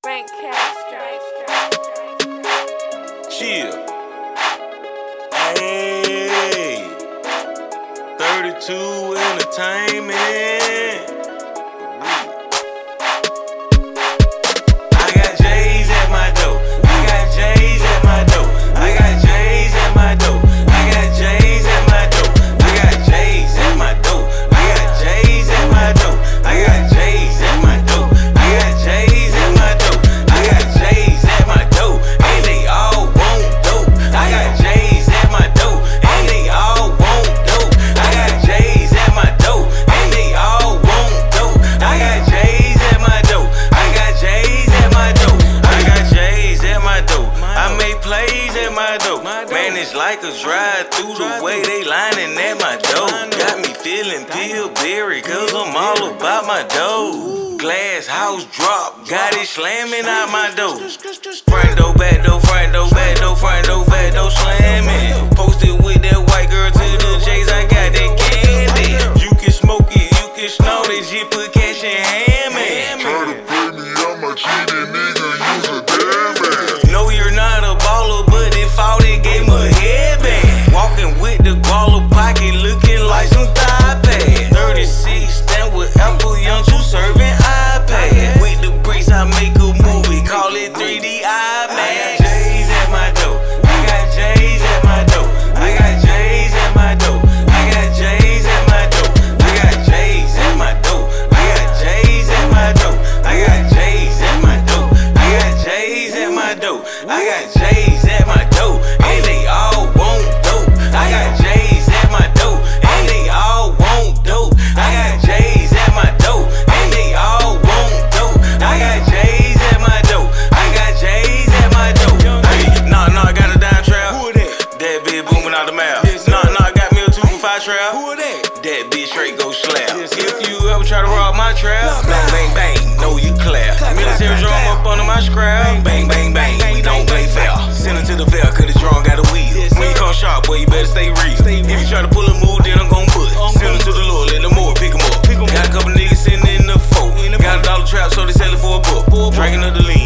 Frank Castro. Chill. Hey, 32 Entertainment. I got J's at my door. I got J's at my door. I got J's at my door. I got J's at my door. I got J's at my door. I got J's at my door. I got J's at my door. I got J's at my door. I got J's at my door. And they all want dope. I got J's at my door. And they all want dope. I got J's at my door. And they all want dope. I got J's at my door. I got J's at my door. I got J's at my door. I make plays at my door. Man, it's like a drive through the way they lining at my door. Got me feeling Pillsbury, cause I'm all about my dough. Glass house drop, got it slamming out my door. Front door, back door, front door, back door, front door, back door slamming. Posted with that white girl to the J's, I got that candy. You can smoke it, you can snort it, just put cash in hand, man. Try to play me, I'm a cheating nigga, use a damn man. No, you're not a baller, but if all they gave me a headband. Walking with the baller pocket, looking like some thigh pad. 36, stand with Apple Young, you serving iPad. With the bricks, I make a movie, call it 3D iMac. I got J's at my door. I got J's at my door. I got J's at my door. I got J's at my door. I got J's at my door. I got J's at my door. I got J's at my door. I got J's at my door. I got J's at my door. And they all want dope. I got J's at my door. And they all want dope. I got J's at my door. And they all want dope. I got J's at my door. I got J's at my door. Hey, nah, I got a dime trap. Who that? That bitch booming out the mouth. Nah, I got me a 2 for 5 trap. Who that? That bitch straight go slap. If you ever try to rob my trap, bang, bang, bang, no you clap. Military drum up under my scrap. Bang, bang, bang, we don't play fair. Send it to the fair, cause the drum got a wheel. When you come sharp, boy, you better stay real. If you try to pull a move, then I'm gon' put. Send it to the Lord, let the more pick 'em up. Got a couple niggas sitting in the folk. Got a dollar trap, so they sell it for a buck. Drinking of the lean.